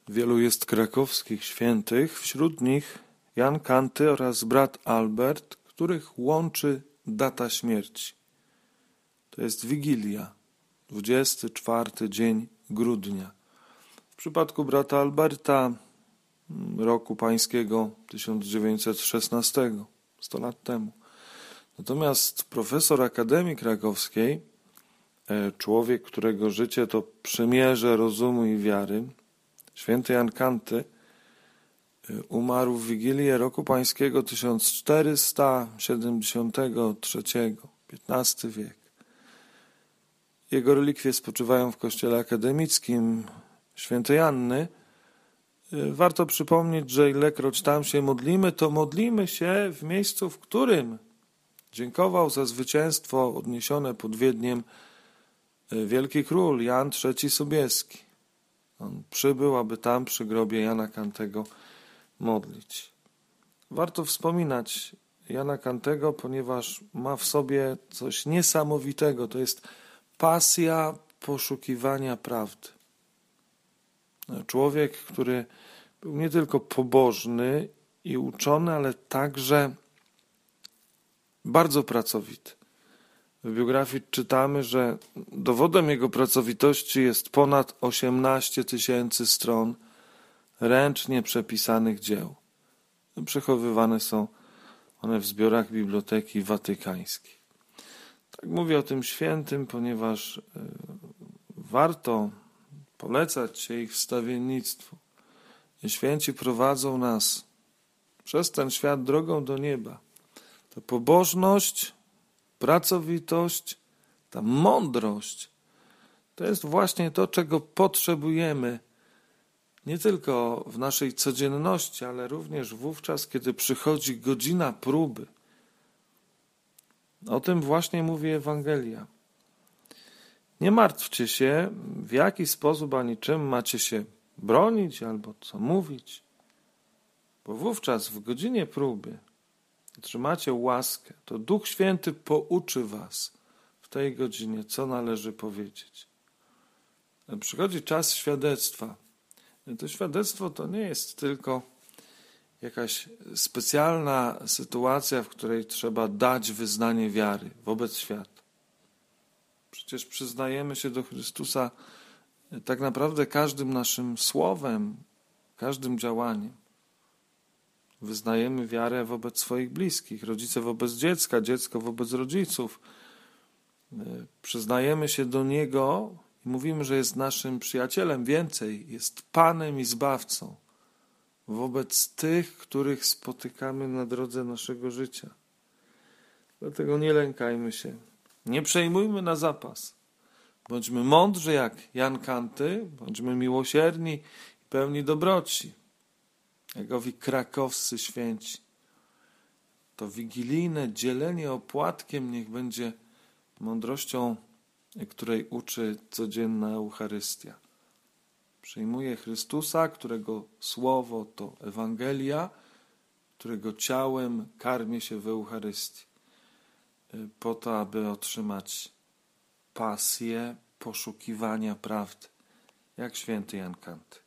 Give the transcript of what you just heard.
Wielu jest krakowskich świętych, wśród nich Jan Kanty oraz brat Albert, których łączy data śmierci. To jest Wigilia, 24 dzień grudnia. W przypadku brata Alberta roku pańskiego 1916, 100 lat temu. Natomiast profesor Akademii Krakowskiej, człowiek, którego życie to przymierze rozumu i wiary, święty Jan Kanty, umarł w Wigilię roku pańskiego 1473, XV wiek. Jego relikwie spoczywają w kościele akademickim świętej Anny. Warto przypomnieć, że ilekroć tam się modlimy, to modlimy się w miejscu, w którym dziękował za zwycięstwo odniesione pod Wiedniem wielki król Jan III Sobieski. On przybył, aby tam przy grobie Jana Kantego modlić. Warto wspominać Jana Kantego, ponieważ ma w sobie coś niesamowitego. To jest pasja poszukiwania prawdy. Człowiek, który był nie tylko pobożny i uczony, ale także bardzo pracowity. W biografii czytamy, że dowodem jego pracowitości jest ponad 18 000 stron ręcznie przepisanych dzieł. Przechowywane są one w zbiorach Biblioteki Watykańskiej. Tak mówię o tym świętym, ponieważ warto polecać się ich wstawiennictwu. Święci prowadzą nas przez ten świat drogą do nieba. Ta pobożność, pracowitość, ta mądrość to jest właśnie to, czego potrzebujemy nie tylko w naszej codzienności, ale również wówczas, kiedy przychodzi godzina próby. O tym właśnie mówi Ewangelia. Nie martwcie się, w jaki sposób ani czym macie się bronić albo co mówić, bo wówczas w godzinie próby otrzymacie łaskę, to Duch Święty pouczy was w tej godzinie, co należy powiedzieć. Przychodzi czas świadectwa. To świadectwo to nie jest tylko jakaś specjalna sytuacja, w której trzeba dać wyznanie wiary wobec świata. Przecież przyznajemy się do Chrystusa tak naprawdę każdym naszym słowem, każdym działaniem. Wyznajemy wiarę wobec swoich bliskich, rodzice wobec dziecka, dziecko wobec rodziców. Przyznajemy się do Niego i mówimy, że jest naszym przyjacielem, więcej, jest Panem i Zbawcą wobec tych, których spotykamy na drodze naszego życia. Dlatego nie lękajmy się, nie przejmujmy na zapas. Bądźmy mądrzy jak Jan Kanty, bądźmy miłosierni i pełni dobroci, jak owi krakowscy święci. To wigilijne dzielenie opłatkiem niech będzie mądrością, której uczy codzienna Eucharystia. Przyjmuję Chrystusa, którego słowo to Ewangelia, którego ciałem karmię się w Eucharystii, po to, aby otrzymać pasję poszukiwania prawdy, jak święty Jan Kanty.